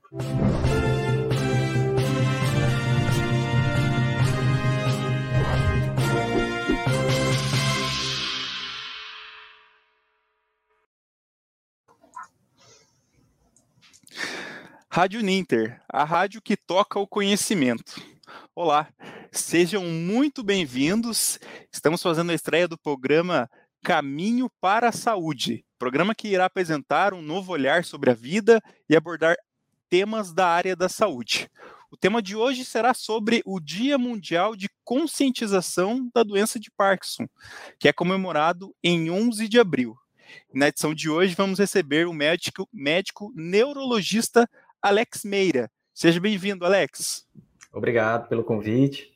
Rádio Ninter, a rádio que toca o conhecimento. Olá, sejam muito bem-vindos. Estamos fazendo a estreia do programa Caminho para a Saúde, programa que irá apresentar um novo olhar sobre a vida e abordar temas da área da saúde. O tema de hoje será sobre o Dia Mundial de Conscientização da Doença de Parkinson, que é comemorado em 11 de abril. Na edição de hoje, vamos receber o médico neurologista Alex Meira. Seja bem-vindo, Alex. Obrigado pelo convite.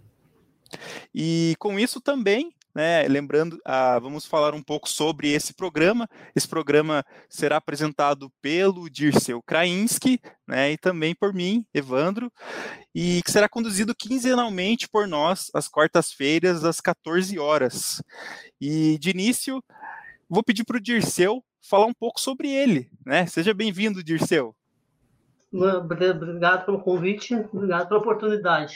E com isso também, lembrando, vamos falar um pouco sobre esse programa. Esse programa será apresentado pelo Dirceu Krainski, e também por mim, Evandro, e que será conduzido quinzenalmente por nós, às quartas-feiras, às 14 horas. E, de início, vou pedir para o Dirceu falar um pouco sobre ele. Seja bem-vindo, Dirceu. Obrigado pelo convite, obrigado pela oportunidade.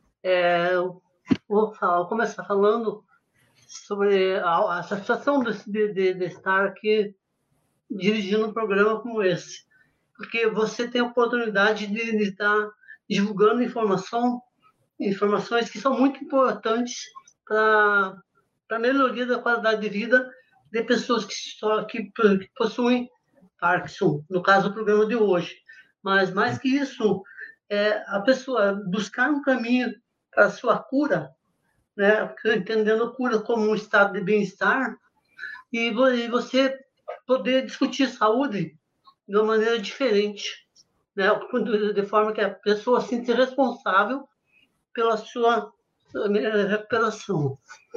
Vou começar falando sobre a satisfação de estar aqui dirigindo um programa como esse, porque você tem a oportunidade de estar divulgando informações que são muito importantes para a melhoria da qualidade de vida de pessoas que possuem Parkinson, no caso do programa de hoje. Mas, mais que isso, a pessoa buscar um caminho para a sua cura, entendendo a cura como um estado de bem-estar, e você poder discutir saúde de uma maneira diferente, de forma que a pessoa se sinta responsável pela sua recuperação.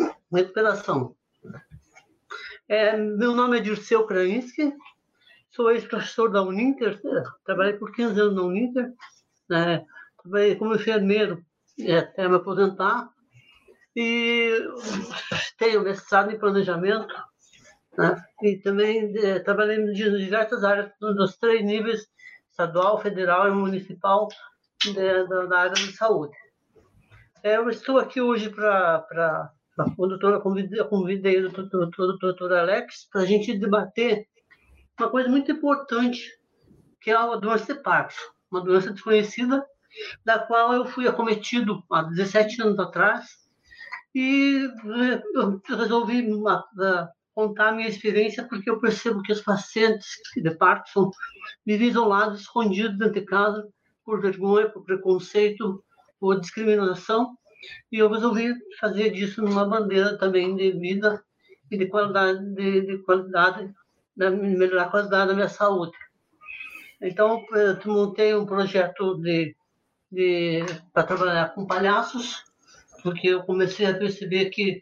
Meu nome é Dirceu Krainski, sou ex-professor da Uninter, trabalhei por 15 anos na Uninter, trabalhei como enfermeiro até me aposentar, e tenho mestrado em planejamento, e também trabalhei em diversas áreas, dos 3 níveis, estadual, federal e municipal, da área de saúde. Eu estou aqui hoje para convidei o doutor Alex para a gente debater uma coisa muito importante, que é a doença de Parkinson, uma doença desconhecida, da qual eu fui acometido há 17 anos atrás, e eu resolvi contar a minha experiência, porque eu percebo que os pacientes de Parkinson vivem isolados, escondidos dentro de casa, por vergonha, por preconceito, por discriminação, e eu resolvi fazer disso uma bandeira também de vida e de qualidade, melhorar a qualidade da minha saúde. Então, eu montei um projeto para trabalhar com palhaços, porque eu comecei a perceber que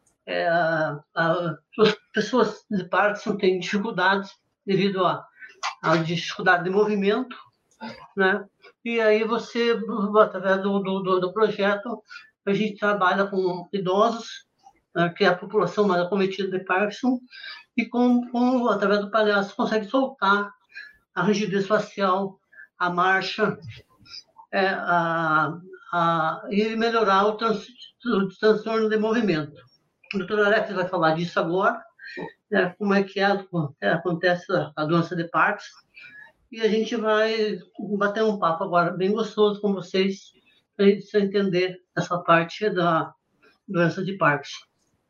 as pessoas de Parkinson têm dificuldades devido à dificuldade de movimento, E aí você, através do projeto, a gente trabalha com idosos, que é a população mais acometida de Parkinson, e através do palhaço consegue soltar a rigidez facial, a marcha, e melhorar o transtorno de movimento. O doutor Alex vai falar disso agora, como é que acontece a doença de Parkinson, e a gente vai bater um papo agora bem gostoso com vocês, para a gente entender essa parte da doença de Parkinson.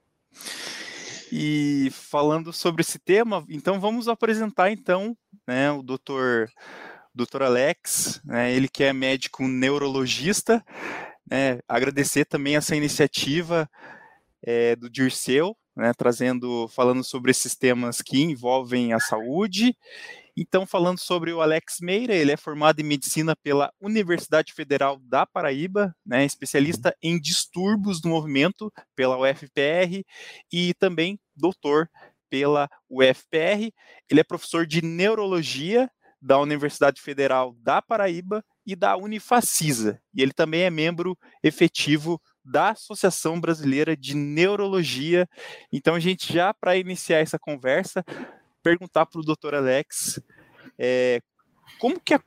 E falando sobre esse tema, então vamos apresentar o doutor Alex, ele que é médico neurologista, agradecer também essa iniciativa do Dirceu, falando sobre esses temas que envolvem a saúde. Então, falando sobre o Alex Meira, ele é formado em medicina pela Universidade Federal da Paraíba, especialista em distúrbios do movimento pela UFPR e também doutor pela UFPR. Ele é professor de neurologia da Universidade Federal da Paraíba e da Unifacisa. E ele também é membro efetivo da Associação Brasileira de Neurologia. Então, a gente já, para iniciar essa conversa, perguntar para o Dr. Alex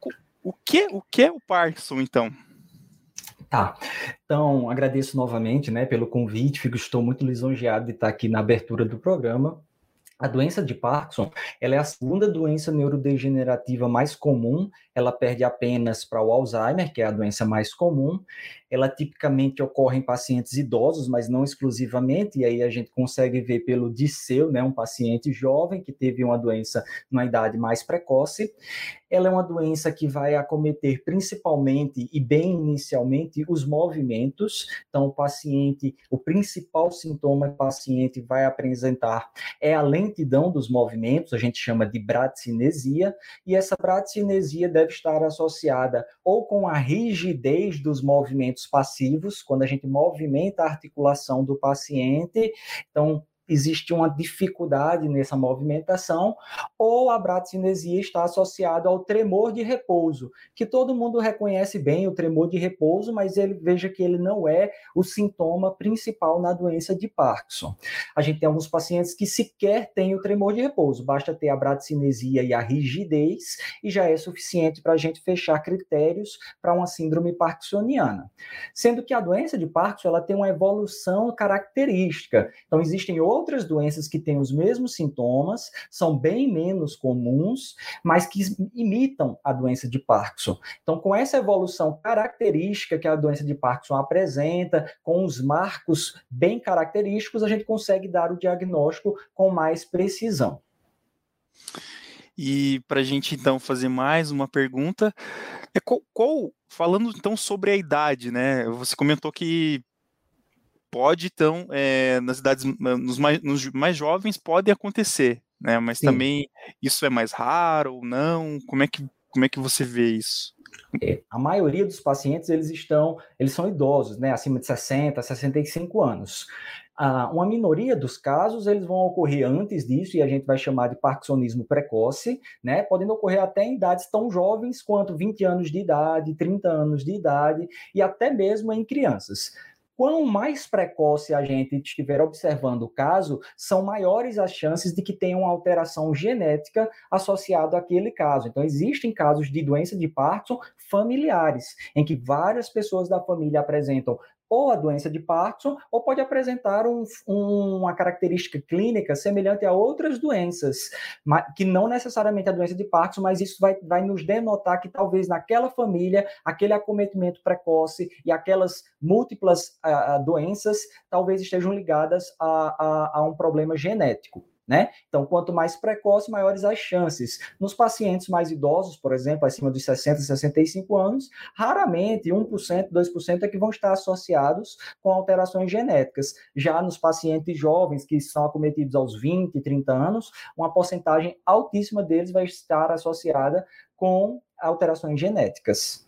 o que é o Parkinson, então? Tá, então agradeço novamente, né, pelo convite, estou muito lisonjeado de estar aqui na abertura do programa. A doença de Parkinson, ela é a segunda doença neurodegenerativa mais comum, ela perde apenas para o Alzheimer, que é a doença mais comum. Ela tipicamente ocorre em pacientes idosos, mas não exclusivamente, e aí a gente consegue ver pelo Dirceu, né, um paciente jovem que teve uma doença numa idade mais precoce. Ela é uma doença que vai acometer principalmente e bem inicialmente os movimentos. Então, o principal sintoma que o paciente vai apresentar é a lentidão dos movimentos, a gente chama de bradicinesia, e essa bradicinesia deve estar associada ou com a rigidez dos movimentos passivos, quando a gente movimenta a articulação do paciente, então existe uma dificuldade nessa movimentação, ou a bradicinesia está associada ao tremor de repouso, que todo mundo reconhece bem o tremor de repouso, mas veja que ele não é o sintoma principal na doença de Parkinson. A gente tem alguns pacientes que sequer têm o tremor de repouso, basta ter a bradicinesia e a rigidez, e já é suficiente para a gente fechar critérios para uma síndrome parkinsoniana. Sendo que a doença de Parkinson ela tem uma evolução característica. Então, existem outras doenças que têm os mesmos sintomas, são bem menos comuns, mas que imitam a doença de Parkinson. Então, com essa evolução característica que a doença de Parkinson apresenta, com os marcos bem característicos, a gente consegue dar o diagnóstico com mais precisão. E para a gente, então, fazer mais uma pergunta, falando, então, sobre a idade, né? Você comentou que pode, então, nas idades, nos mais jovens pode acontecer, né? Mas Sim. Também isso é mais raro ou não? Como é que você vê isso? A maioria dos pacientes, eles são idosos, né? Acima de 60, 65 anos. Uma minoria dos casos, eles vão ocorrer antes disso, e a gente vai chamar de parkinsonismo precoce, né? Podendo ocorrer até em idades tão jovens quanto 20 anos de idade, 30 anos de idade, e até mesmo em crianças. Quanto mais precoce a gente estiver observando o caso, são maiores as chances de que tenha uma alteração genética associada àquele caso. Então, existem casos de doença de Parkinson familiares, em que várias pessoas da família apresentam ou a doença de Parkinson, ou pode apresentar uma característica clínica semelhante a outras doenças, que não necessariamente a doença de Parkinson, mas isso vai nos denotar que talvez naquela família, aquele acometimento precoce e aquelas múltiplas doenças talvez estejam ligadas a um problema genético. Né? Então, quanto mais precoce, maiores as chances. Nos pacientes mais idosos, por exemplo, acima dos 60, 65 anos, raramente 1%, 2% é que vão estar associados com alterações genéticas. Já nos pacientes jovens, que são acometidos aos 20, 30 anos, uma porcentagem altíssima deles vai estar associada com alterações genéticas.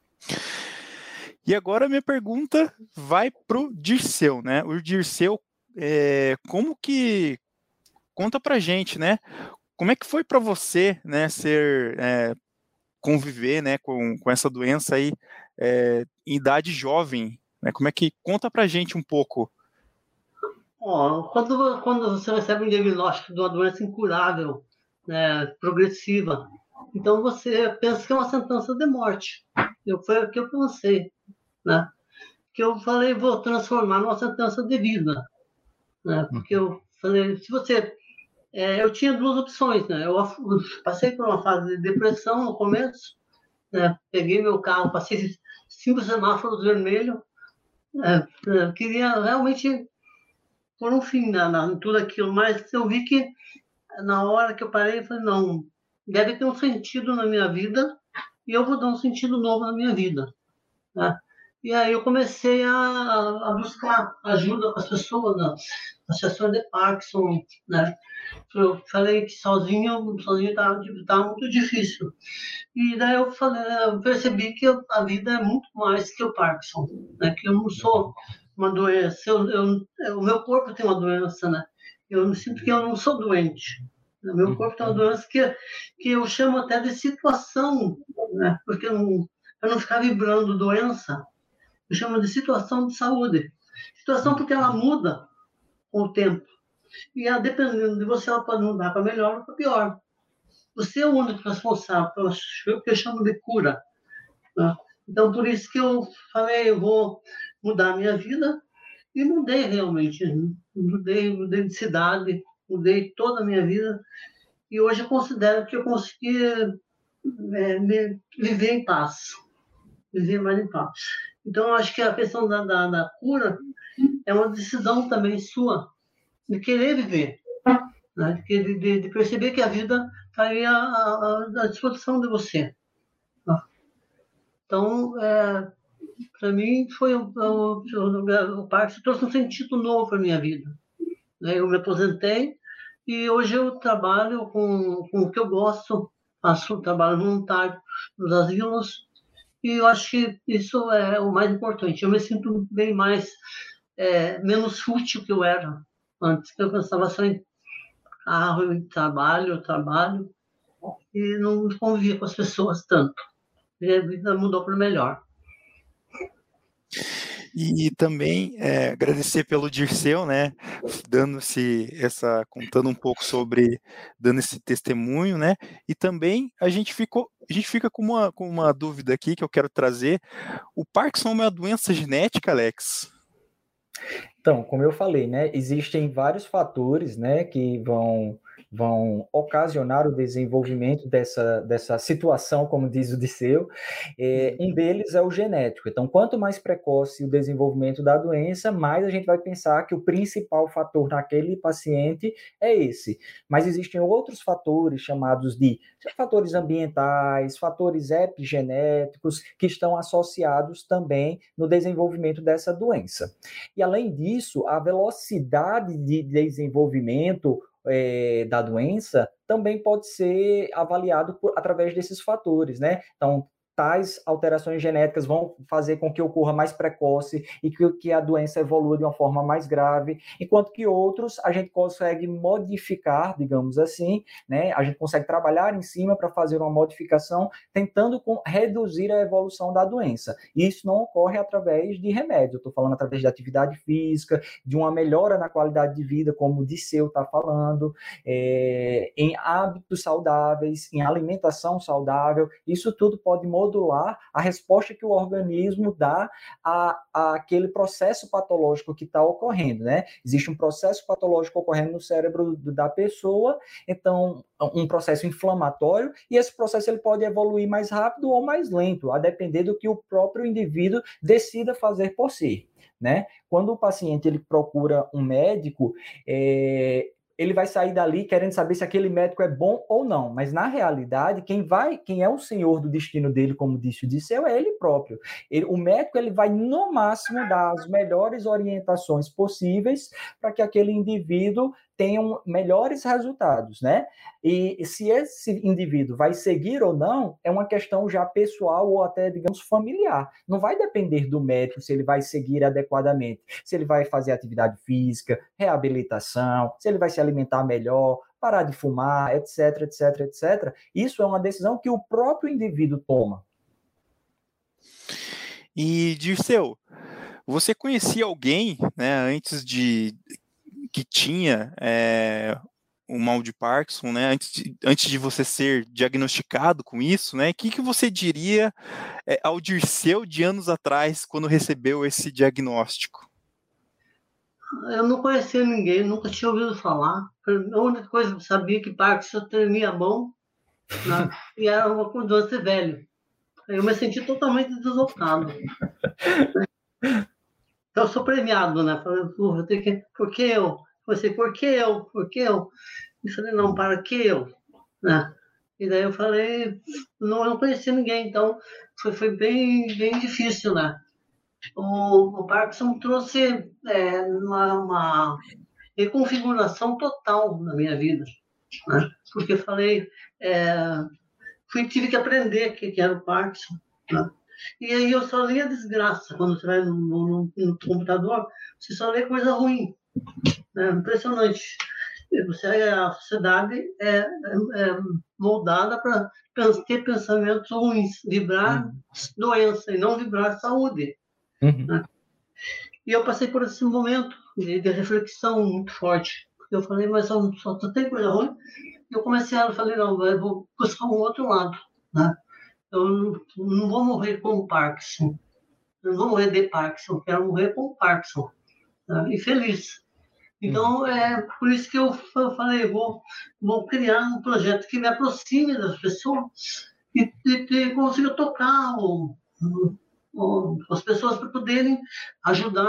E agora a minha pergunta vai para o Dirceu, né? O Dirceu, como que... Conta pra gente, né? Como é que foi para você, né, conviver, né, com essa doença aí em idade jovem, né? Como é que conta pra gente um pouco? Quando você recebe um diagnóstico de uma doença incurável, né, progressiva, então você pensa que é uma sentença de morte. Foi o que eu pensei, né? Que eu falei, vou transformar numa sentença de vida, né? Porque eu falei, se você eu tinha duas opções, né? Eu passei por uma fase de depressão no começo, né? Peguei meu carro, passei 5 semáforos vermelhos, queria realmente pôr um fim em tudo aquilo, mas eu vi que na hora que eu parei, eu falei, não, deve ter um sentido na minha vida e eu vou dar um sentido novo na minha vida, né? E aí eu comecei a buscar ajuda com as pessoas, né? Associação de Parkinson, né? Eu falei que sozinho estava muito difícil. E daí eu percebi que a vida é muito mais que o Parkinson, né? Que eu não sou uma doença, o meu corpo tem uma doença, né? Eu sinto que eu não sou doente. O meu corpo tem uma doença que eu chamo até de situação, né? Porque eu não ficar vibrando doença, eu chamo de situação de saúde. Situação porque ela muda com o tempo. E dependendo de você, ela pode mudar para melhor ou para pior. Você é o único responsável pelo que eu chamo de cura. né? Então, por isso que eu falei, eu vou mudar a minha vida, e mudei realmente. Mudei de cidade, mudei toda a minha vida, e hoje eu considero que eu consegui viver em paz, viver mais em paz. Então, eu acho que a questão da cura é uma decisão também sua, de querer viver, né? De perceber que a vida está aí à disposição de você. Então, para mim, foi o parque trouxe um sentido novo para a minha vida, né? Eu me aposentei e hoje eu trabalho com o que eu gosto, faço trabalho voluntário nos asilos, e eu acho que isso é o mais importante. Eu me sinto bem mais, menos fútil que eu era antes, que eu pensava só em carro, em trabalho, e não convivia com as pessoas tanto. E a vida mudou para o melhor. E também agradecer pelo Dirceu, né, contando um pouco dando esse testemunho, né, e também a gente fica com uma dúvida aqui que eu quero trazer. O Parkinson é uma doença genética, Alex? Então, como eu falei, né, existem vários fatores, né, que vão ocasionar o desenvolvimento dessa situação, como diz o Dirceu. Um deles é o genético. Então, quanto mais precoce o desenvolvimento da doença, mais a gente vai pensar que o principal fator naquele paciente é esse. Mas existem outros fatores chamados de fatores ambientais, fatores epigenéticos, que estão associados também no desenvolvimento dessa doença. E, além disso, a velocidade de desenvolvimento da doença também pode ser avaliado através desses fatores, né? Então, tais alterações genéticas vão fazer com que ocorra mais precoce e que a doença evolua de uma forma mais grave, enquanto que outros a gente consegue modificar, digamos assim, né? A gente consegue trabalhar em cima para fazer uma modificação, tentando reduzir a evolução da doença. E isso não ocorre através de remédio, eu estou falando através de atividade física, de uma melhora na qualidade de vida, como o Dirceu está falando, em hábitos saudáveis, em alimentação saudável. Isso tudo pode modular a resposta que o organismo dá àquele processo patológico que está ocorrendo, né? Existe um processo patológico ocorrendo no cérebro da pessoa, então um processo inflamatório, e esse processo ele pode evoluir mais rápido ou mais lento, a depender do que o próprio indivíduo decida fazer por si, né? Quando o paciente ele procura um médico, ele vai sair dali querendo saber se aquele médico é bom ou não, mas na realidade, quem é o senhor do destino dele, como disse o Dirceu, é ele próprio. O médico ele vai, no máximo, dar as melhores orientações possíveis para que aquele indivíduo tenham melhores resultados, né? E se esse indivíduo vai seguir ou não, é uma questão já pessoal ou até, digamos, familiar. Não vai depender do médico se ele vai seguir adequadamente, se ele vai fazer atividade física, reabilitação, se ele vai se alimentar melhor, parar de fumar, etc, etc, etc. Isso é uma decisão que o próprio indivíduo toma. E, Dirceu, você conhecia alguém, né, que tinha o mal de Parkinson, né, antes de você ser diagnosticado com isso, né? O que você diria ao Dirceu de anos atrás, quando recebeu esse diagnóstico? Eu não conhecia ninguém, nunca tinha ouvido falar. A única coisa que eu sabia que Parkinson tremia a mão, né? E era uma doença velho. Eu me senti totalmente deslocado. Então, eu sou premiado, né? Falei, eu tenho que... Por que eu? Por que eu? Por que eu? Eu falei, não, para que eu? Né? E daí eu falei, eu não conhecia ninguém, então foi bem difícil, né? O Parkinson trouxe uma reconfiguração total na minha vida, né? Porque eu falei, tive que aprender o que era o Parkinson, né? E aí eu só li a desgraça. Quando você vai no computador, você só lê coisa ruim, né? Impressionante. A sociedade é moldada para ter pensamentos ruins, vibrar doença e não vibrar saúde. Né? E eu passei por esse momento de reflexão muito forte. Eu falei, mas só tem coisa ruim. Eu comecei a falar, não, eu vou buscar um outro lado, né? não vou morrer com Parkinson. Eu não vou morrer de Parkinson, quero morrer com Parkinson. Tá? E feliz. Então, é por isso que eu falei, vou criar um projeto que me aproxime das pessoas e consiga tocar as pessoas para poderem ajudar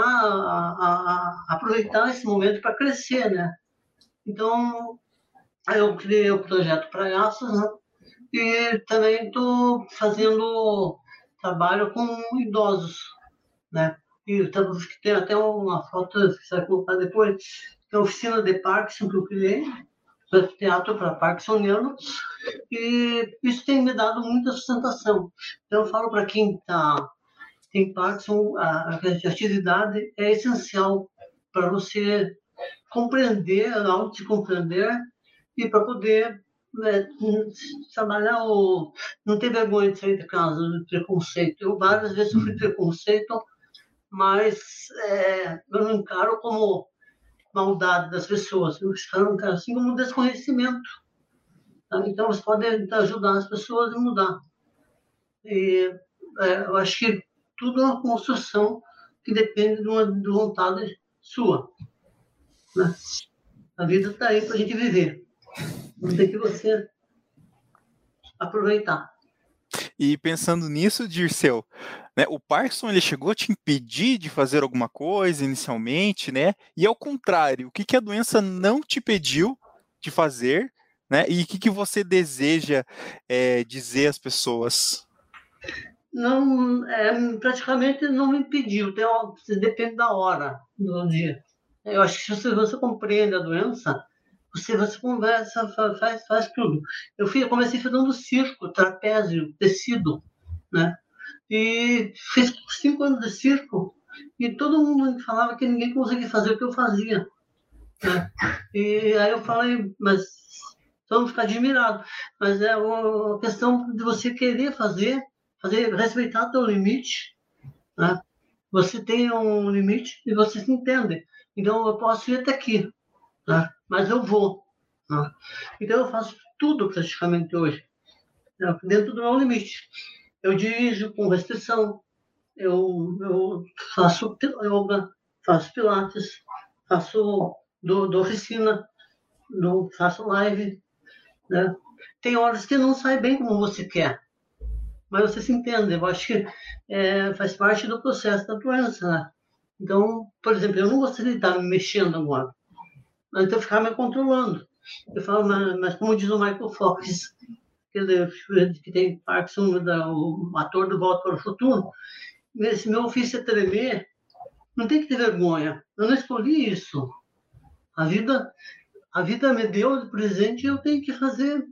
a aproveitar esse momento para crescer, né? Então, aí eu criei o projeto Praiaços, né? E também estou fazendo trabalho com idosos, né? E tem até uma foto que você vai colocar depois, que é a oficina de Parkinson que eu criei, teatro para parkinsoniano, e isso tem me dado muita sustentação. Então eu falo para quem tem Parkinson, a atividade é essencial para você compreender, se compreender e para poder trabalhar não ter vergonha de sair de casa, do preconceito. Eu várias vezes sofri preconceito, mas eu não encaro como maldade das pessoas, eu encaro assim como desconhecimento. Tá? Então, você pode ajudar as pessoas a mudar. E eu acho que tudo é uma construção que depende de vontade sua. Né? A vida está aí para a gente viver. Não tem que você aproveitar. E pensando nisso, Dirceu, né, o Parkinson ele chegou a te impedir de fazer alguma coisa inicialmente, né? E ao contrário, o que a doença não te pediu de fazer, né? E o que você deseja dizer às pessoas? Não, praticamente não me impediu. Depende da hora do dia. Eu acho que se você compreende a doença, você conversa, faz tudo. Eu comecei fazendo circo, trapézio, tecido, né? E fiz 5 anos de circo e todo mundo falava que ninguém conseguia fazer o que eu fazia. Né? E aí eu falei, mas vamos ficar admirados. Mas é uma questão de você querer fazer, respeitar teu limite. Né? Você tem um limite e você se entende. Então eu posso ir até aqui, né? Mas eu vou. Né? Então eu faço tudo praticamente hoje, né? Dentro do meu limite. Eu dirijo com restrição, eu faço yoga, faço pilates, dou oficina, faço live. Né? Tem horas que não sai bem como você quer, mas você se entende. Eu acho que faz parte do processo da doença. Né? Então, por exemplo, eu não gostaria de estar me mexendo agora, mas eu ficar me controlando. Eu falo, mas como diz o Michael Fox, que tem Parkinson, o ator do Volta para o Futuro, esse meu ofício é tremer, não tem que ter vergonha. Eu não escolhi isso. A vida me deu de presente e eu tenho que fazer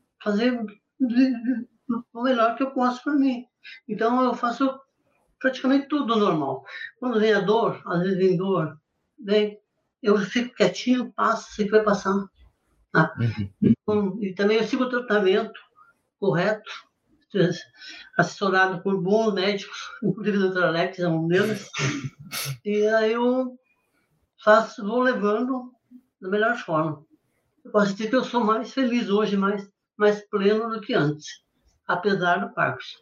o melhor que eu posso para mim. Então eu faço praticamente tudo normal. Quando vem a dor, às vezes vem dor, eu fico quietinho, passo, sei que vai passar. Tá? E também eu sigo o tratamento correto, assessorado por bons médicos, inclusive o Dr. Alex é um deles. E aí eu vou levando da melhor forma. Eu posso dizer que eu sou mais feliz hoje, mais pleno do que antes, apesar do Parkinson.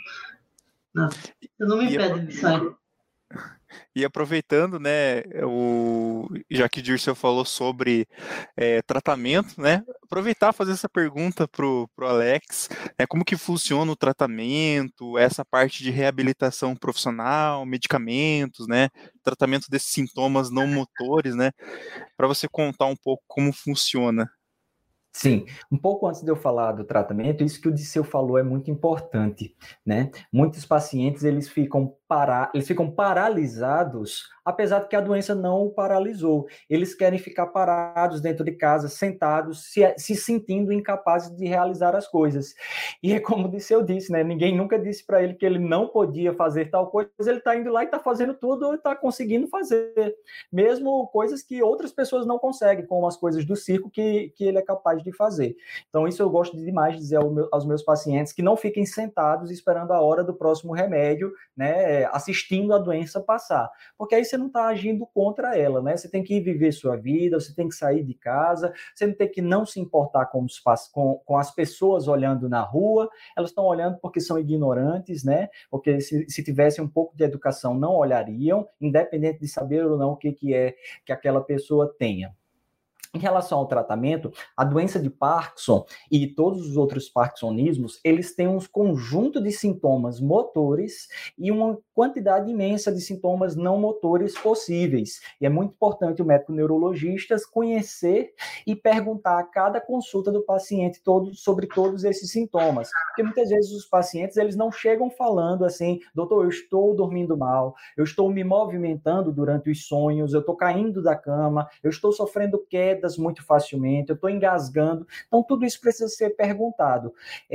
Eu não me impede de sair. E aproveitando, né, já que o Dirceu falou sobre tratamento, né, aproveitar e fazer essa pergunta pro Alex, né, como que funciona o tratamento, essa parte de reabilitação profissional, medicamentos, né, tratamento desses sintomas não motores, né, para você contar um pouco como funciona. Sim, um pouco antes de eu falar do tratamento, isso que o Dirceu falou é muito importante, né? Muitos pacientes, eles ficam paralisados, apesar de que a doença não o paralisou. Eles querem ficar parados dentro de casa, sentados, se sentindo incapazes de realizar as coisas. E é como o Dirceu disse, né? Ninguém nunca disse para ele que ele não podia fazer tal coisa, ele está indo lá e está fazendo tudo, está conseguindo fazer. Mesmo coisas que outras pessoas não conseguem, como as coisas do circo que ele é capaz de de fazer. Então, isso eu gosto demais de dizer aos meus pacientes, que não fiquem sentados esperando a hora do próximo remédio, né, assistindo a doença passar, porque aí você não está agindo contra ela, né? Você tem que ir viver sua vida, você tem que sair de casa, você não tem que não se importar com as pessoas olhando na rua, elas estão olhando porque são ignorantes, né? Porque se tivessem um pouco de educação, não olhariam, independente de saber ou não o que é que aquela pessoa tenha. Em relação ao tratamento, a doença de Parkinson e todos os outros parkinsonismos, eles têm um conjunto de sintomas motores e uma quantidade imensa de sintomas não motores possíveis. E é muito importante o médico neurologista conhecer e perguntar a cada consulta do paciente sobre todos esses sintomas. Porque muitas vezes os pacientes, eles não chegam falando assim, doutor, eu estou dormindo mal, eu estou me movimentando durante os sonhos, eu estou caindo da cama, eu estou sofrendo queda muito facilmente, eu estou engasgando. Então, tudo isso precisa ser perguntado.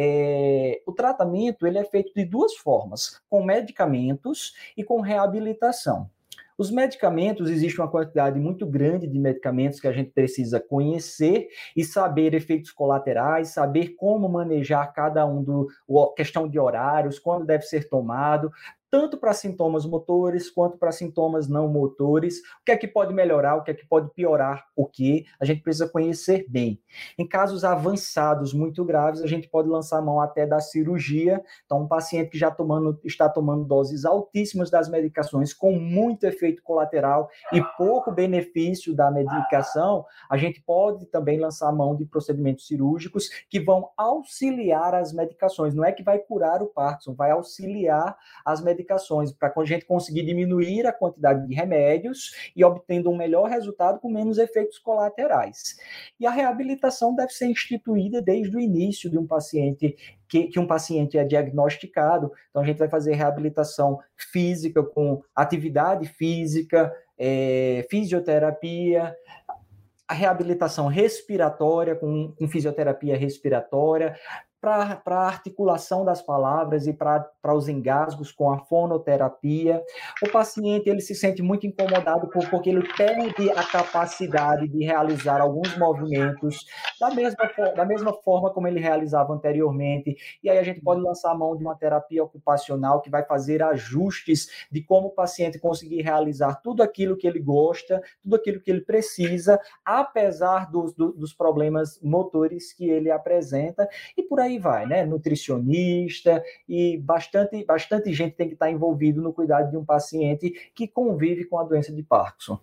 O tratamento ele é feito de duas formas, com medicamentos e com reabilitação. Os medicamentos, existe uma quantidade muito grande de medicamentos que a gente precisa conhecer e saber efeitos colaterais, saber como manejar cada um, questão de horários, quando deve ser tomado, tanto para sintomas motores quanto para sintomas não motores, o que é que pode melhorar, o que é que pode piorar, o que a gente precisa conhecer bem. Em casos avançados, muito graves, a gente pode lançar a mão até da cirurgia. Então, um paciente que já está tomando doses altíssimas das medicações, com muito efeito colateral e pouco benefício da medicação, a gente pode também lançar a mão de procedimentos cirúrgicos que vão auxiliar as medicações. Não é que vai curar o Parkinson, vai auxiliar as medicações, para a gente conseguir diminuir a quantidade de remédios e obtendo um melhor resultado com menos efeitos colaterais. E a reabilitação deve ser instituída desde o início de um paciente que um paciente é diagnosticado. Então, a gente vai fazer reabilitação física com atividade física, fisioterapia, a reabilitação respiratória com fisioterapia respiratória, para a articulação das palavras e para os engasgos com a fonoterapia. O paciente ele se sente muito incomodado porque ele perde a capacidade de realizar alguns movimentos da mesma forma como ele realizava anteriormente. E aí a gente pode lançar a mão de uma terapia ocupacional que vai fazer ajustes de como o paciente conseguir realizar tudo aquilo que ele gosta, tudo aquilo que ele precisa, apesar dos problemas motores que ele apresenta, e por aí vai, né? Nutricionista e bastante gente tem que estar envolvido no cuidado de um paciente que convive com a doença de Parkinson.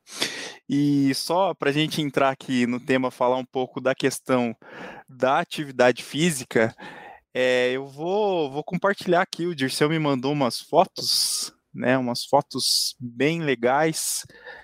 E só para a gente entrar aqui no tema, falar um pouco da questão da atividade física, eu vou compartilhar aqui, o Dirceu me mandou umas fotos, né? Umas fotos bem legais,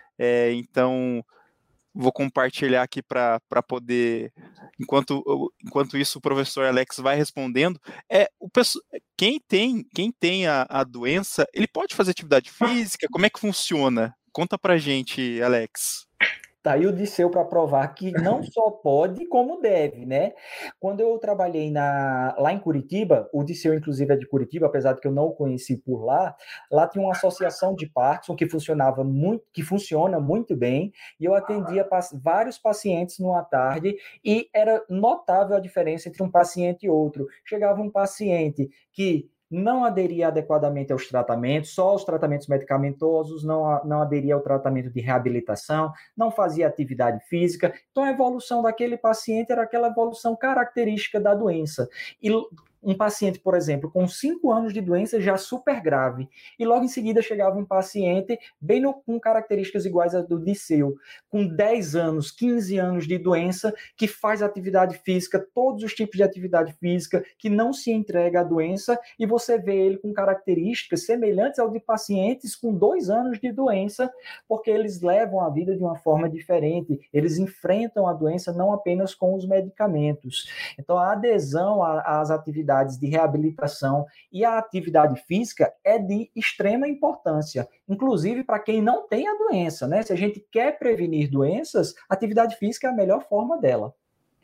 então vou compartilhar aqui para poder, enquanto isso o professor Alex vai respondendo. Quem tem a doença, ele pode fazer atividade física? Como é que funciona? Conta pra gente, Alex. Tá aí o Disseu para provar que não só pode, como deve, né? Quando eu trabalhei lá em Curitiba, o Disseu, inclusive, é de Curitiba, apesar de que eu não o conheci por lá tinha uma associação de Parkinson que funciona muito bem, e eu atendia vários pacientes numa tarde, e era notável a diferença entre um paciente e outro. Chegava um paciente que não aderia adequadamente aos tratamentos, só aos tratamentos medicamentosos, não aderia ao tratamento de reabilitação, não fazia atividade física. Então, a evolução daquele paciente era aquela evolução característica da doença. E um paciente, por exemplo, com 5 anos de doença já super grave, e logo em seguida chegava um paciente com características iguais às do Disseu, com 10 anos, 15 anos de doença, que faz atividade física, todos os tipos de atividade física, que não se entrega à doença, e você vê ele com características semelhantes ao de pacientes com 2 anos de doença, porque eles levam a vida de uma forma diferente, eles enfrentam a doença não apenas com os medicamentos. Então, a adesão às atividades de reabilitação e a atividade física é de extrema importância, inclusive para quem não tem a doença, né? Se a gente quer prevenir doenças, a atividade física é a melhor forma dela.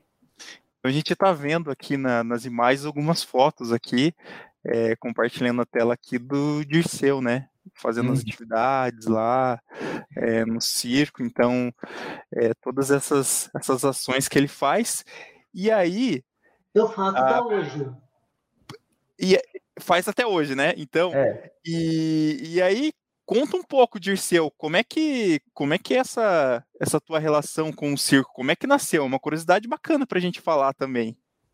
A gente está vendo aqui nas imagens algumas fotos aqui, compartilhando a tela aqui do Dirceu, né? fazendo as atividades lá, no circo, então, todas essas ações que ele faz, e aí... Eu faço até hoje. E faz até hoje, né? Então, e aí, conta um pouco, Dirceu, como é que é essa tua relação com o circo? Como é que nasceu? Uma curiosidade bacana pra gente falar também.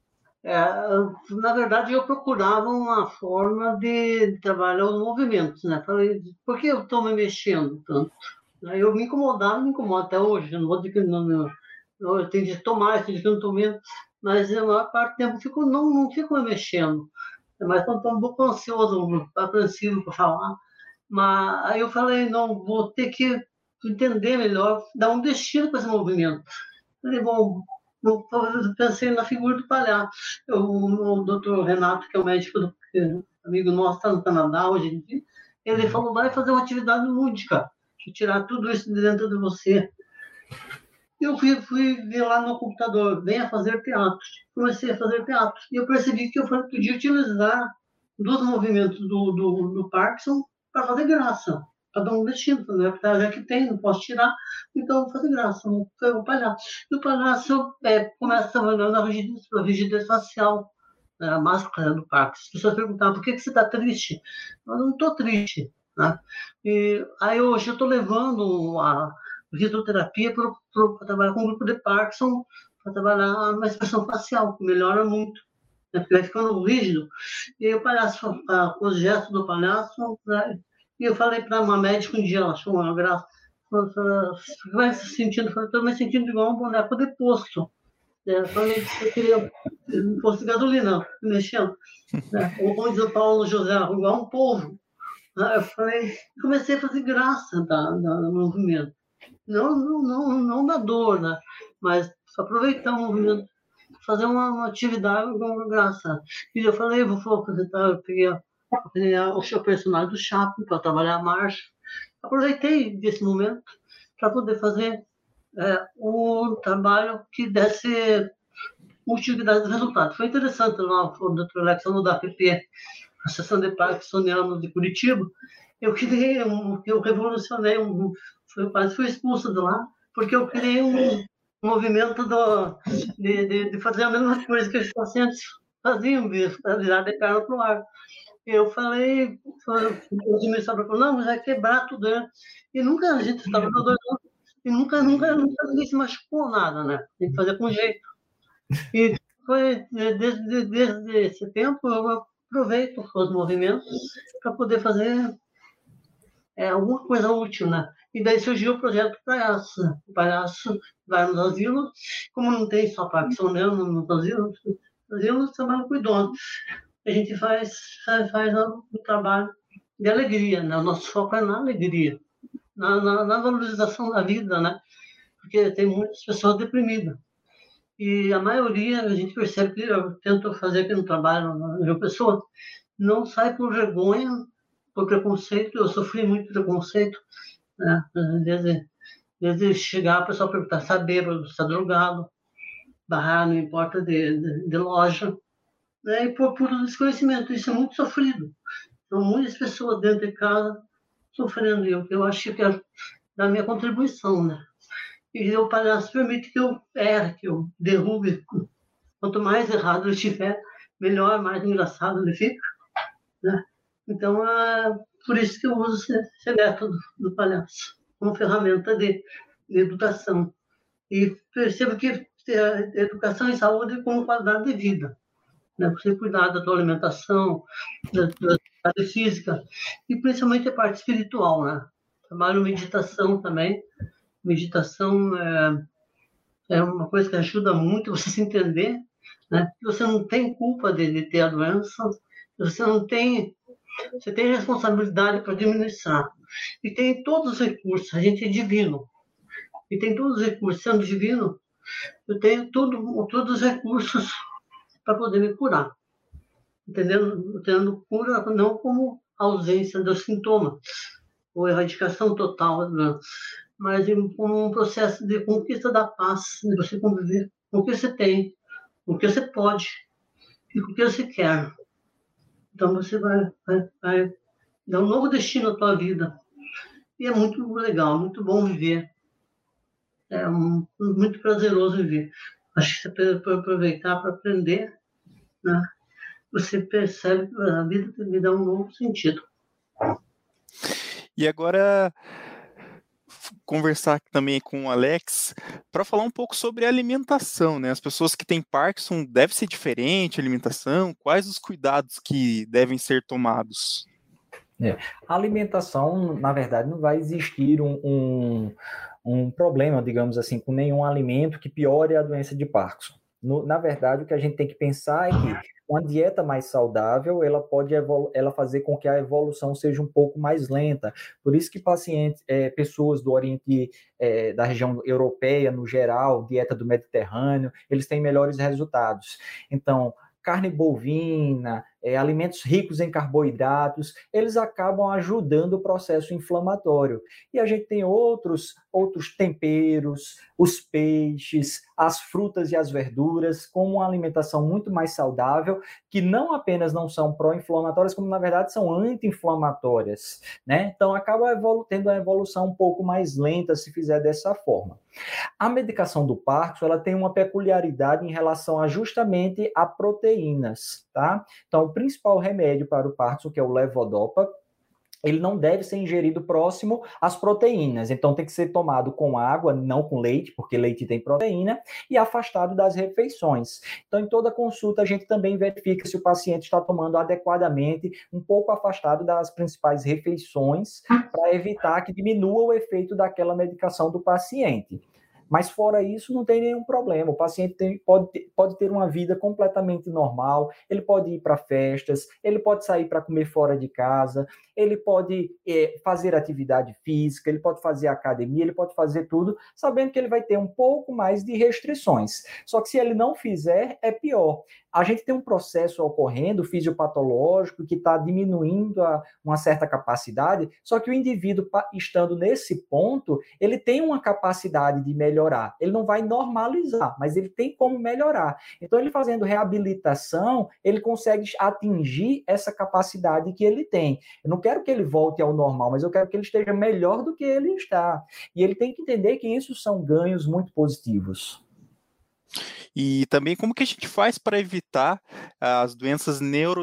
Na verdade, eu procurava uma forma de trabalhar os movimentos, né? Falei, por que eu estou me mexendo tanto? Eu me incomodo até hoje. Eu não vou dizer que eu tenho de tomar, tem de que eu não estou mesmo, mas a maior parte do tempo não fico me mexendo. Mas quando estou um pouco ansioso, apreensivo para falar. Mas aí eu falei, não, vou ter que entender melhor, dar um destino para esse movimento. Falei, bom, eu pensei na figura do palhaço. O doutor Renato, que é o médico amigo nosso, está no Canadá hoje, ele falou, vai fazer uma atividade lúdica, tirar tudo isso de dentro de você. Eu fui ver lá no computador, venha fazer teatro. Comecei a fazer teatro. E eu percebi que eu podia utilizar dos movimentos do Parkinson para fazer graça, para dar um destino, né? Porque já que tem, não posso tirar, então vou fazer graça, vou palhaço. E o palhaço começa trabalhando na rigidez facial, né? A máscara do Parkinson. As pessoas perguntavam, por que você está triste? Eu não estou triste. Né? E aí hoje eu estou levando a fisioterapia para trabalhar com um grupo de Parkinson, para trabalhar uma expressão facial, que melhora muito, né? Porque vai ficando rígido. E aí o palhaço, com os gestos do palhaço, né? E eu falei para uma médica um dia, ela achou uma graça, você vai se sentindo? Eu falei, estou me sentindo igual um boneco de posto. Eu falei que eu queria um posto de gasolina, mexendo. Né? Ou como diz o Paulo José, igual um polvo. Eu falei, comecei a fazer graça do movimento. Não da dor, né? Mas aproveitar o movimento, fazer uma atividade com graça. E eu falei, vou apresentar, eu peguei o seu personagem do Chaplin para trabalhar a marcha. Aproveitei desse momento para poder fazer o trabalho que desse utilidade do resultado. Foi interessante lá, o Dr. Alexandre da APP, a Associação de Parkinsonianos de Curitiba. Eu revolucionei, quase fui expulso de lá, porque eu criei um movimento de fazer a mesma coisa que os pacientes faziam, virar de perna para o ar. Eu falei, o administrador falou, não, mas vai quebrar tudo, né? E nunca a gente estava no 2 anos, e nunca ninguém se machucou nada, né? Tem que fazer com jeito. E foi desde esse tempo eu aproveito os movimentos para poder fazer alguma coisa útil, né? E daí surgiu o projeto Palhaço. O Palhaço vai nos asilos, como não tem só parkinsoniano nos asilos trabalha com idosos. A gente faz um trabalho de alegria, né? O nosso foco é na alegria, na valorização da vida, né? Porque tem muitas pessoas deprimidas. E a maioria, a gente percebe que eu tento fazer aqui no trabalho, na pessoa, não sai por vergonha, por preconceito. Eu sofri muito preconceito, né? Desde chegar, a pessoa perguntar, está bêbado, está drogado, barrar, não importa, de loja, né? E por desconhecimento. Isso é muito sofrido. São muitas pessoas dentro de casa sofrendo. Eu acho que quero dar minha contribuição, né? E o palhaço permite que eu erre, que eu derrube. Quanto mais errado ele estiver, melhor, mais engraçado ele fica, né? Então, é por isso que eu uso esse método do palhaço como ferramenta de educação. E percebo que educação e saúde como qualidade de vida, né? Você cuidar da tua alimentação, da parte física e principalmente a parte espiritual, né? Trabalho meditação também. Meditação é uma coisa que ajuda muito você se entender, né? Você não tem culpa de ter a doença, você tem responsabilidade para administrar. E tem todos os recursos, a gente é divino. E tem todos os recursos, sendo divino, eu tenho todos os recursos para poder me curar. Entendendo? Tendo cura não como ausência dos sintomas, ou erradicação total da doença, mas como um processo de conquista da paz, de você conviver com o que você tem, com o que você pode e com o que você quer. Então você vai dá um novo destino à tua vida. E é muito legal, muito bom viver. É muito prazeroso viver. Acho que você pode aproveitar para aprender, né? Você percebe que a vida me dá um novo sentido. E agora, conversar também com o Alex para falar um pouco sobre a alimentação, né? As pessoas que têm Parkinson, deve ser diferente a alimentação? Quais os cuidados que devem ser tomados? A alimentação, na verdade, não vai existir um problema, digamos assim, com nenhum alimento que piore a doença de Parkinson. Na verdade, o que a gente tem que pensar é que uma dieta mais saudável, ela pode ela fazer com que a evolução seja um pouco mais lenta. Por isso que pacientes, pessoas do Oriente, da região europeia, no geral, dieta do Mediterrâneo, eles têm melhores resultados. Então, carne bovina, alimentos ricos em carboidratos, eles acabam ajudando o processo inflamatório. E a gente tem outros temperos, os peixes, as frutas e as verduras, com uma alimentação muito mais saudável, que não apenas não são pró-inflamatórias, como na verdade são anti-inflamatórias, né? Então acaba tendo a evolução um pouco mais lenta se fizer dessa forma. A medicação do Parkinson, ela tem uma peculiaridade em relação justamente a proteínas, tá? Então, o principal remédio para o Parkinson, que é o levodopa, ele não deve ser ingerido próximo às proteínas. Então, tem que ser tomado com água, não com leite, porque leite tem proteína, e afastado das refeições. Então, em toda consulta, a gente também verifica se o paciente está tomando adequadamente, um pouco afastado das principais refeições, para evitar que diminua o efeito daquela medicação do paciente. Mas fora isso, não tem nenhum problema. O paciente pode ter uma vida completamente normal, ele pode ir para festas, ele pode sair para comer fora de casa, ele pode fazer atividade física, ele pode fazer academia, ele pode fazer tudo, sabendo que ele vai ter um pouco mais de restrições. Só que se ele não fizer, é pior. A gente tem um processo ocorrendo fisiopatológico que está diminuindo uma certa capacidade, só que o indivíduo, estando nesse ponto, ele tem uma capacidade de melhorar. Ele não vai normalizar, mas ele tem como melhorar. Então, ele fazendo reabilitação, ele consegue atingir essa capacidade que ele tem. Eu não quero que ele volte ao normal, mas eu quero que ele esteja melhor do que ele está. E ele tem que entender que isso são ganhos muito positivos. E também como que a gente faz para evitar as doenças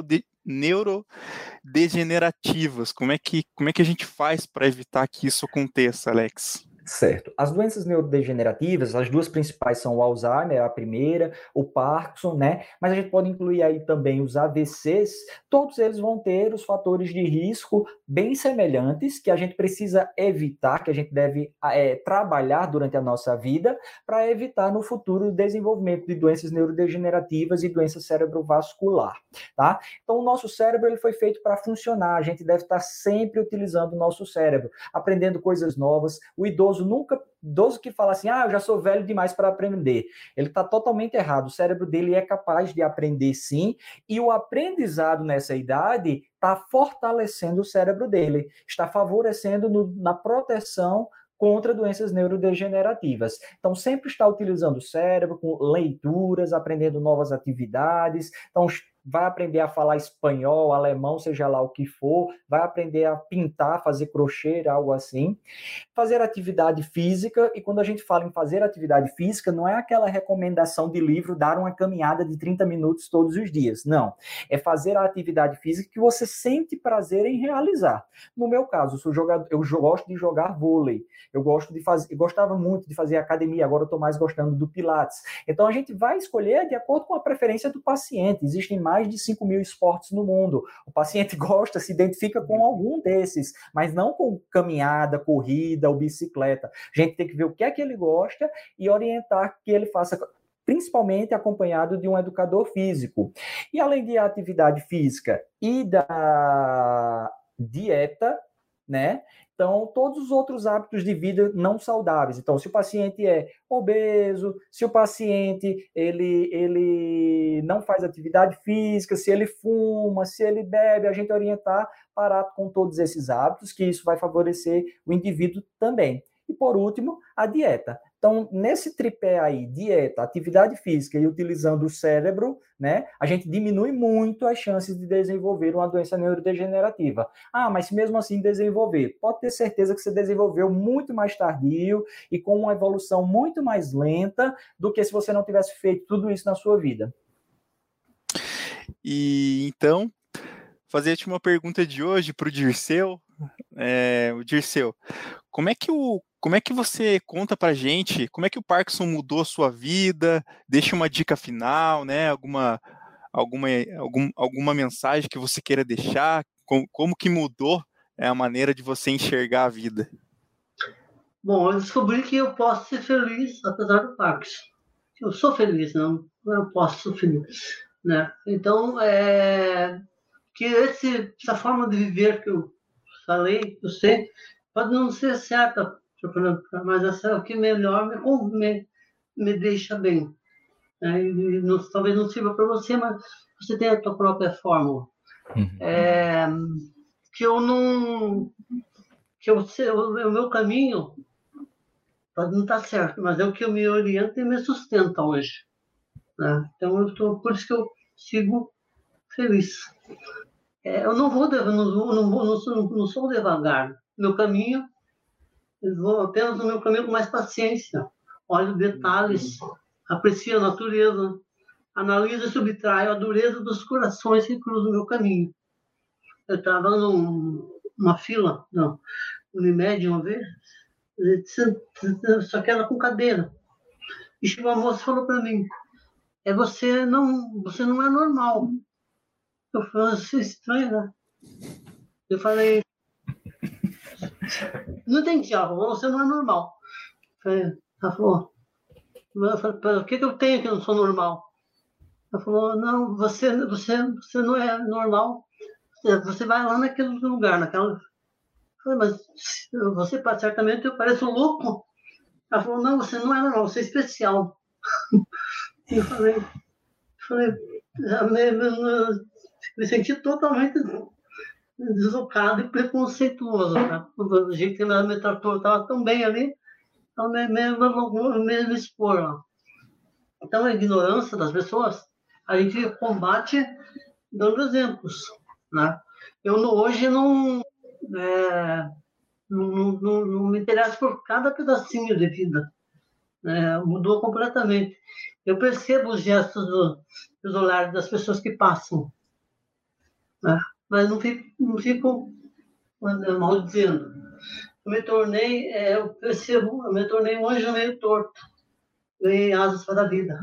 neurodegenerativas? Como é que a gente faz para evitar que isso aconteça, Alex? Certo. As doenças neurodegenerativas, as duas principais são o Alzheimer, a primeira, o Parkinson, né? Mas a gente pode incluir aí também os AVCs. Todos eles vão ter os fatores de risco bem semelhantes que a gente precisa evitar, que a gente deve trabalhar durante a nossa vida para evitar no futuro o desenvolvimento de doenças neurodegenerativas e doença cerebrovascular, tá? Então, o nosso cérebro ele foi feito para funcionar. A gente deve estar sempre utilizando o nosso cérebro, aprendendo coisas novas. O idoso que fala assim, eu já sou velho demais para aprender. Ele está totalmente errado. O cérebro dele é capaz de aprender sim, e o aprendizado nessa idade está fortalecendo o cérebro dele, está favorecendo na proteção contra doenças neurodegenerativas. Então, sempre está utilizando o cérebro com leituras, aprendendo novas atividades. Então, vai aprender a falar espanhol, alemão, seja lá o que for, vai aprender a pintar, fazer crochê, algo assim. Fazer atividade física, e quando a gente fala em fazer atividade física, não é aquela recomendação de livro, dar uma caminhada de 30 minutos todos os dias, não. É fazer a atividade física que você sente prazer em realizar. No meu caso, eu gosto de jogar vôlei, eu gostava muito de fazer academia, agora eu estou mais gostando do Pilates. Então, a gente vai escolher de acordo com a preferência do paciente. Existem mais de 5.000 esportes no mundo. O paciente gosta, se identifica com algum desses, mas não com caminhada, corrida ou bicicleta. A gente tem que ver o que é que ele gosta e orientar que ele faça, principalmente acompanhado de um educador físico. E além de atividade física e da dieta, né? Então, todos os outros hábitos de vida não saudáveis. Então, se o paciente é obeso, se o paciente ele não faz atividade física, se ele fuma, se ele bebe, a gente orientar parar com todos esses hábitos, que isso vai favorecer o indivíduo também. E, por último, a dieta. Então, nesse tripé aí, dieta, atividade física e utilizando o cérebro, né, a gente diminui muito as chances de desenvolver uma doença neurodegenerativa. Ah, mas se mesmo assim desenvolver, pode ter certeza que você desenvolveu muito mais tardio e com uma evolução muito mais lenta do que se você não tivesse feito tudo isso na sua vida. E então, fazer uma pergunta de hoje para o Dirceu. O Dirceu, como é que você conta pra gente, como é que o Parkinson mudou a sua vida? Deixa uma dica final, né? Alguma mensagem que você queira deixar? Como que mudou a maneira de você enxergar a vida? Bom, eu descobri que eu posso ser feliz apesar do Parkinson. Eu sou feliz, não eu posso ser feliz, né? Então, que essa forma de viver que eu falei, eu sei, pode não ser certa, mas essa é o que melhor me deixa bem. E talvez não sirva para você, mas você tem a tua própria fórmula. Que eu não... o meu caminho pode não estar certo, mas é o que eu me oriento e me sustenta hoje. Né? Então, por isso que eu sigo feliz. Eu não sou devagar. Meu caminho, eu vou apenas no meu caminho com mais paciência. Olho detalhes, aprecio a natureza, analiso e subtraio a dureza dos corações que cruzam o meu caminho. Eu estava numa fila, não, Unimed uma vez, só que ela com cadeira. E chegou a moça e falou para mim, você não é normal. Eu falei, isso é estranho, né? Eu falei, não entendi, ela falou, você não é normal. Ela falou, o que eu tenho que eu não sou normal? Ela falou, não, você não é normal. Você vai lá naquele lugar, naquela... Eu falei, mas você certamente eu pareço louco. Ela falou, não, você não é normal, você é especial. Eu falei, me senti totalmente deslocado e preconceituoso. Tá? O jeito que ela me tratou, estava tão bem ali, ela me expor. Ó. Então, a ignorância das pessoas, a gente combate dando exemplos. Né? Eu hoje não me interesso por cada pedacinho de vida. Mudou completamente. Eu percebo os gestos dos olhares das pessoas que passam. Né? Mas não fico maldizendo. Eu me tornei um anjo meio torto. Ganhei asas para a vida.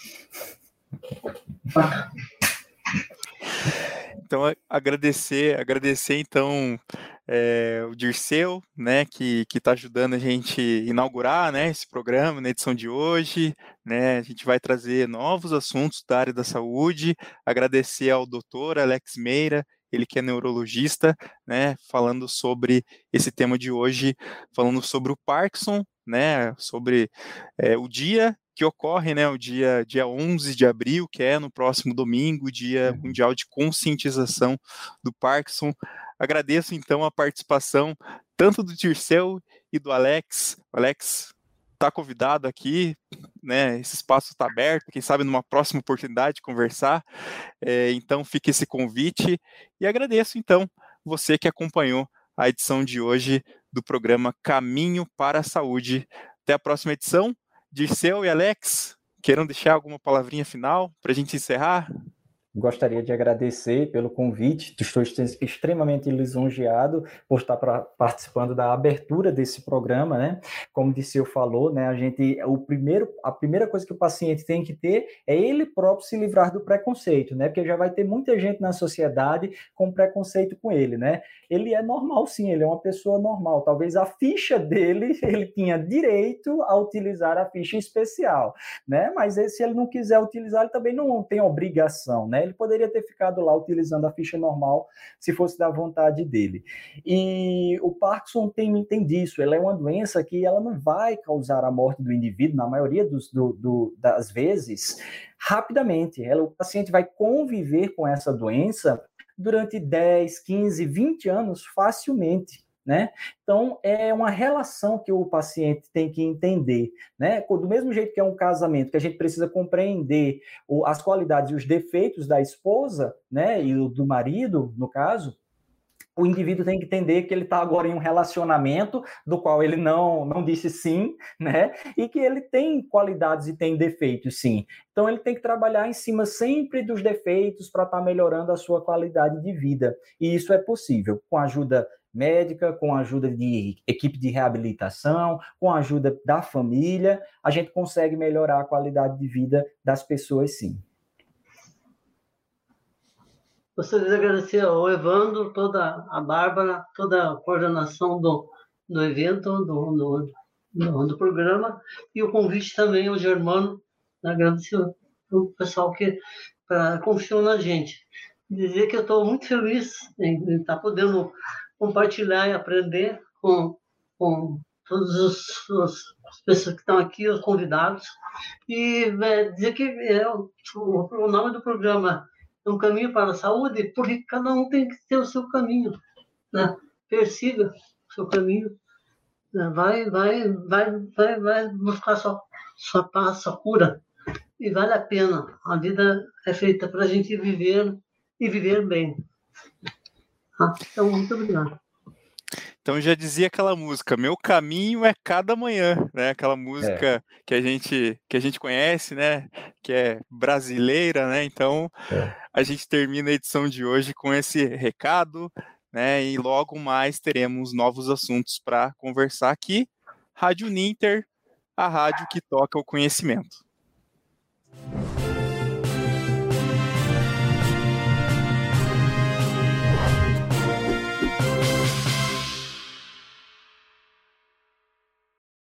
Então, agradecer então o Dirceu, né, que está ajudando a gente a inaugurar, né, esse programa na edição de hoje, né, a gente vai trazer novos assuntos da área da saúde, agradecer ao doutor Alex Meira, ele que é neurologista, né, falando sobre esse tema de hoje, falando sobre o Parkinson, né, sobre o dia que ocorre, né, o dia 11 de abril, que é no próximo domingo, Dia Mundial de Conscientização do Parkinson. Agradeço, então, a participação tanto do Dirceu e do Alex. O Alex está convidado aqui, né, esse espaço está aberto, quem sabe numa próxima oportunidade de conversar. Então, fica esse convite e agradeço, então, você que acompanhou a edição de hoje do programa Caminho para a Saúde. Até a próxima edição. Dirceu e Alex, queiram deixar alguma palavrinha final para a gente encerrar? Gostaria de agradecer pelo convite, estou extremamente lisonjeado por estar participando da abertura desse programa, né? Como o Dirceu falou, né? A primeira coisa que o paciente tem que ter é ele próprio se livrar do preconceito, né? Porque já vai ter muita gente na sociedade com preconceito com ele, né? Ele é normal, sim, ele é uma pessoa normal. Talvez a ficha dele, ele tinha direito a utilizar a ficha especial, né? Mas se ele não quiser utilizar, ele também não tem obrigação, né? Ele poderia ter ficado lá utilizando a ficha normal se fosse da vontade dele. E o Parkinson tem disso, ela é uma doença que ela não vai causar a morte do indivíduo, na maioria das vezes, rapidamente. O paciente vai conviver com essa doença durante 10, 15, 20 anos facilmente. né? Então, é uma relação que o paciente tem que entender, né? Do mesmo jeito que é um casamento, que a gente precisa compreender as qualidades e os defeitos da esposa, né? E do marido, no caso, o indivíduo tem que entender que ele está agora em um relacionamento do qual ele não disse sim, né? E que ele tem qualidades e tem defeitos, sim. Então, ele tem que trabalhar em cima sempre dos defeitos para estar melhorando a sua qualidade de vida. E isso é possível com a ajuda médica, com a ajuda de equipe de reabilitação, com a ajuda da família, a gente consegue melhorar a qualidade de vida das pessoas, sim. Gostaria de agradecer ao Evandro, toda a Bárbara, toda a coordenação do evento, do programa, e o convite também ao Germano, agradecer o pessoal que confiou na gente. Dizer que eu estou muito feliz em estar podendo compartilhar e aprender com todas as pessoas que estão aqui, os convidados, e dizer que o nome do programa um caminho para a saúde, porque cada um tem que ter o seu caminho, né? Persiga o seu caminho, né? Vai buscar sua paz, sua cura, e vale a pena. A vida é feita para a gente viver e viver bem. Então, muito obrigado. Então já dizia aquela música, meu caminho é cada manhã, né? Aquela música que a gente conhece, né? Que é brasileira, né? Então a gente termina a edição de hoje com esse recado, né? E logo mais teremos novos assuntos para conversar aqui. Rádio Uninter, a rádio que toca o conhecimento.